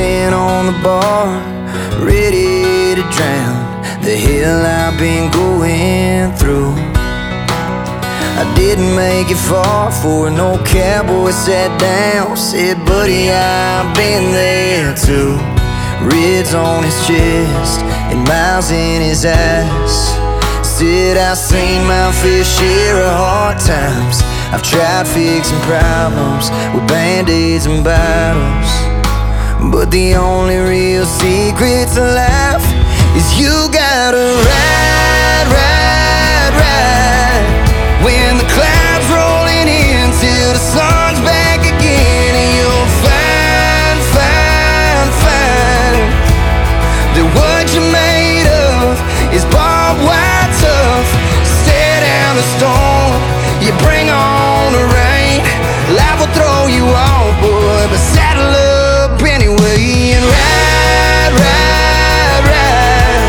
10 on the bar, ready to drown the hell I've been going through. I didn't make it far before an old cowboy sat down, said, buddy, I've been there too. Ribs on his chest and miles in his eyes. Said, I've seen my fair share of hard times. I've tried fixing problems with band-aids and bottles, but the only real secret to life is you gotta ride, ride, ride. When the clouds rolling in till the sun's back again, and you'll find, find, find that what you're made of is barbed wire tough. Stare down the storm, you bring on the rain. Life will throw you off, boy, but saddle up anyway and ride, ride, ride.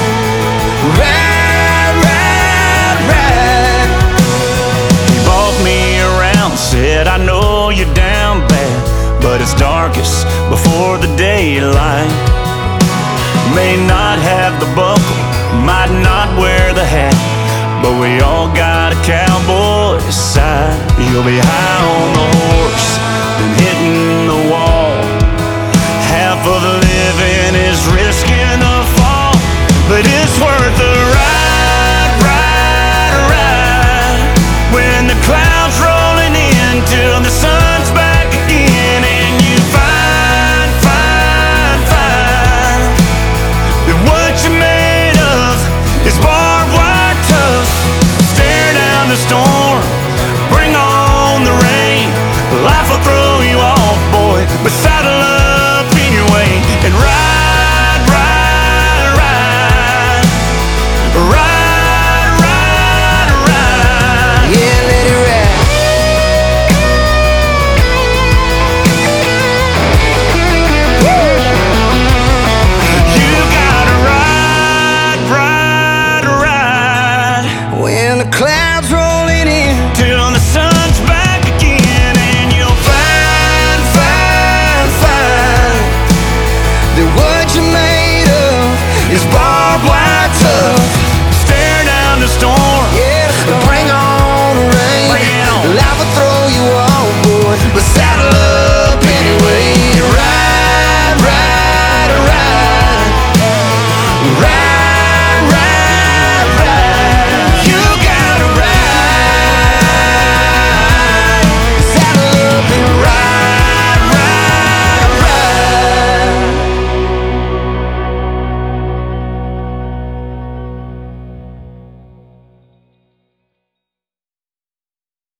Ride, ride, ride. He bought me around, said, I know you're down bad, but it's darkest before the daylight. May not have the buckle, might not wear the hat, but we all got a cowboy's side. You'll be high on the horse, then hitting the wall. Half of living is risking a fall, but it's worth the